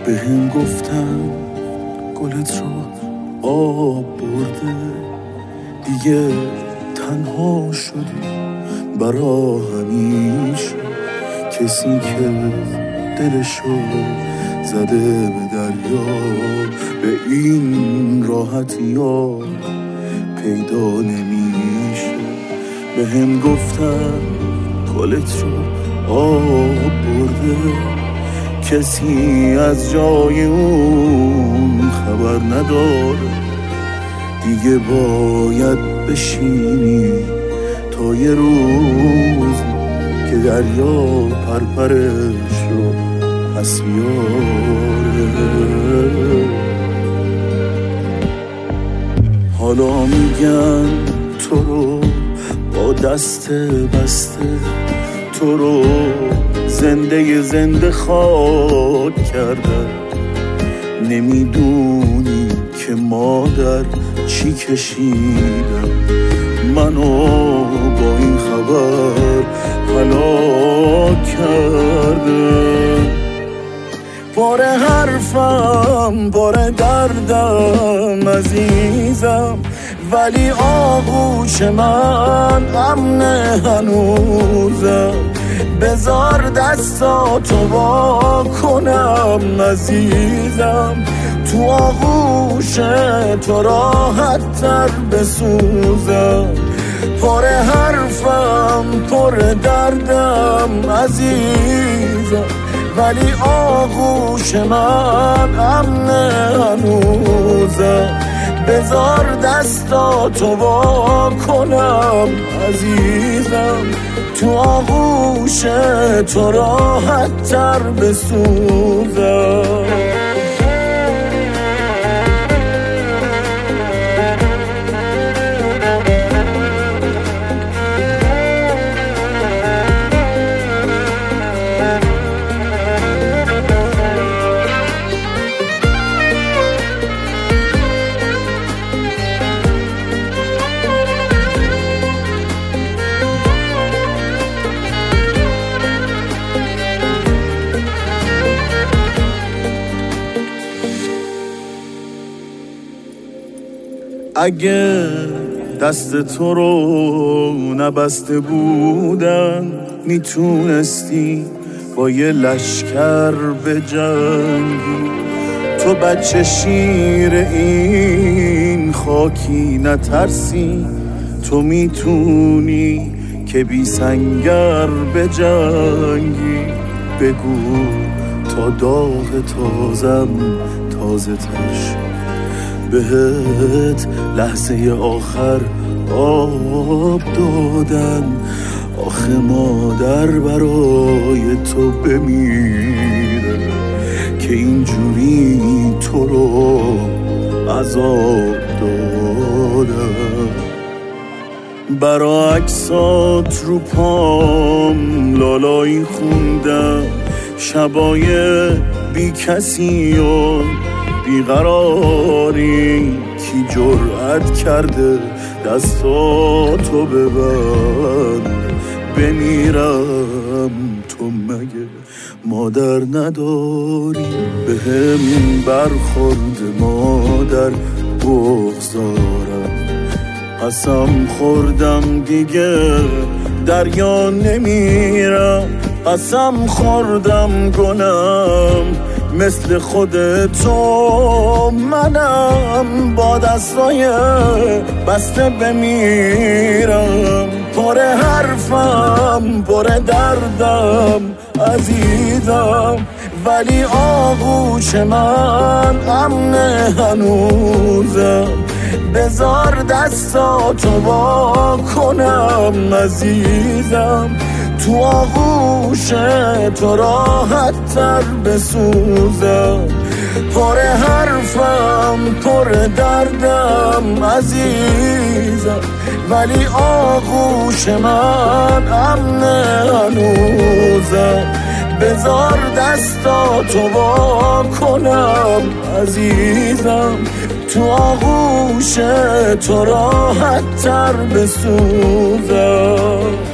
بهم گفتن گلت رو آب برده، دیگه تنها شدی برا همیشه. کسی که دلشو زده به دریا به این راحتی ها پیدا نمیشه. بهم گفتن گلت رو آب برده، کسی از جای اون خبر نداره. دیگه باید بشینی تا یه روزی که دریا پرپرش رو پس بیاره. حالا میگن تو رو با دست بسته، تو رو زنده خاک کردن. نمیدونی که مادر چی کشیدم، منو با این خبر هلاک کرده. پر حرفم پر دردم عزیزم، ولی آغوش من امن هنوزم. بذار دستاتو وا کنم عزیزم، تو آغوش تو راحت تر بسوزم. پر حرفم پر دردم عزیزم، ولی آغوش من امن هنوزم. بذار دستاتو وا کنم عزیزم، تو آغوش تو راحت تر بسوزم. اگه دست تو رو نبسته بودن، میتونستی با یه لشکر بجنگی. تو بچه شیر این خاکی نترسی، تو میتونی که بی سنگر بجنگی. بگو تا داغ تازم تازه تر، بهت لحظه آخر آب دادن. آخه مادر برای تو بمیره که اینجوری تو رو عذاب دادن. برا عکسات رو پام لالایی خوندم، شبای بی کسی و بیقراری. کی جرأت کرده دستاتو ببند بمیرم، تو مگه مادر نداری؟ بهم برخورد مادر بغضارم، قسم خوردم دیگه دریا نمیرم. قسم خوردم گنم مثل خودتو منم، با دستای بسته بمیرم. پر حرفم پر دردم عزیزم، ولی آغوش من امن هنوزم. بذار دستاتو وا کنم عزیزم، تو آغوش تو راحت تر بسوزم. پر حرفم پر دردم عزیزم، ولی آغوش من امن هنوزم. بذار دستاتو وا کنم عزیزم، تو آغوش تو راحت تر بسوزم.